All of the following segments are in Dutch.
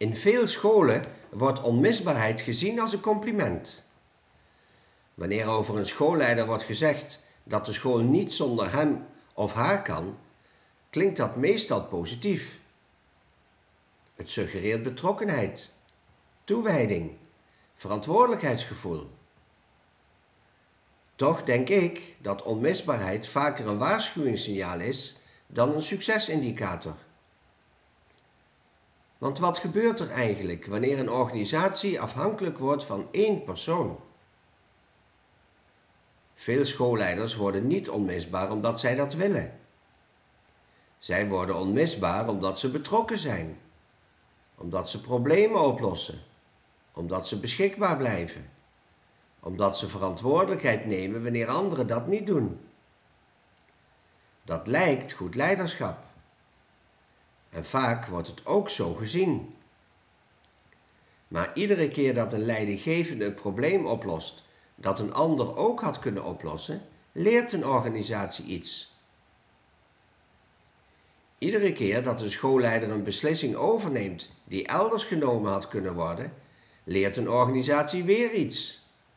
In veel scholen wordt onmisbaarheid gezien als een compliment. Wanneer over een schoolleider wordt gezegd dat de school niet zonder hem of haar kan, klinkt dat meestal positief. Het suggereert betrokkenheid, toewijding, verantwoordelijkheidsgevoel. Toch denk ik dat onmisbaarheid vaker een waarschuwingssignaal is dan een succesindicator. Want wat gebeurt er eigenlijk wanneer een organisatie afhankelijk wordt van één persoon? Veel schoolleiders worden niet onmisbaar omdat zij dat willen. Zij worden onmisbaar omdat ze betrokken zijn, omdat ze problemen oplossen, omdat ze beschikbaar blijven, omdat ze verantwoordelijkheid nemen wanneer anderen dat niet doen. Dat lijkt goed leiderschap. En vaak wordt het ook zo gezien. Maar iedere keer dat een leidinggevende een probleem oplost dat een ander ook had kunnen oplossen, leert een organisatie iets. Iedere keer dat een schoolleider een beslissing overneemt die elders genomen had kunnen worden, leert een organisatie weer iets.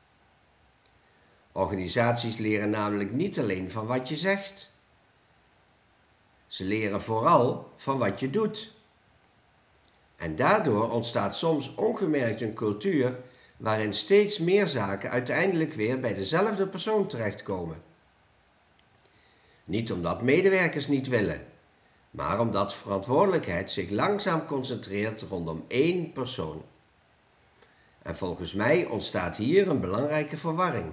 Organisaties leren namelijk niet alleen van wat je zegt. Ze leren vooral van wat je doet. En daardoor ontstaat soms ongemerkt een cultuur waarin steeds meer zaken uiteindelijk weer bij dezelfde persoon terechtkomen. Niet omdat medewerkers niet willen, maar omdat verantwoordelijkheid zich langzaam concentreert rondom één persoon. En volgens mij ontstaat hier een belangrijke verwarring.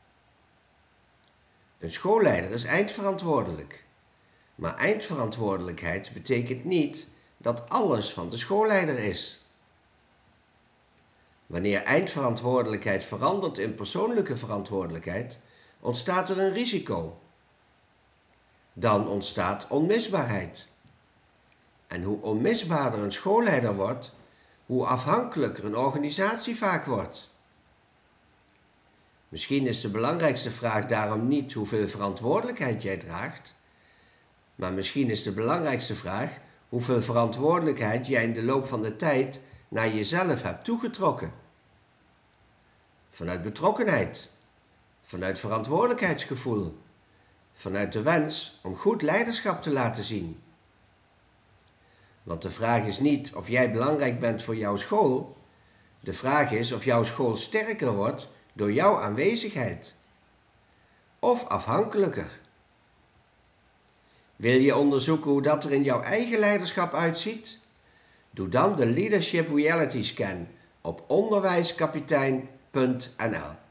Een schoolleider is eindverantwoordelijk. Maar eindverantwoordelijkheid betekent niet dat alles van de schoolleider is. Wanneer eindverantwoordelijkheid verandert in persoonlijke verantwoordelijkheid, ontstaat er een risico. Dan ontstaat onmisbaarheid. En hoe onmisbaarder een schoolleider wordt, hoe afhankelijker een organisatie vaak wordt. Misschien is de belangrijkste vraag daarom niet hoeveel verantwoordelijkheid jij draagt, maar misschien is de belangrijkste vraag hoeveel verantwoordelijkheid jij in de loop van de tijd naar jezelf hebt toegetrokken. Vanuit betrokkenheid, vanuit verantwoordelijkheidsgevoel, vanuit de wens om goed leiderschap te laten zien. Want de vraag is niet of jij belangrijk bent voor jouw school. De vraag is of jouw school sterker wordt door jouw aanwezigheid. Of afhankelijker. Wil je onderzoeken hoe dat er in jouw eigen leiderschap uitziet? Doe dan de Leadership Reality Scan op onderwijskapitein.nl.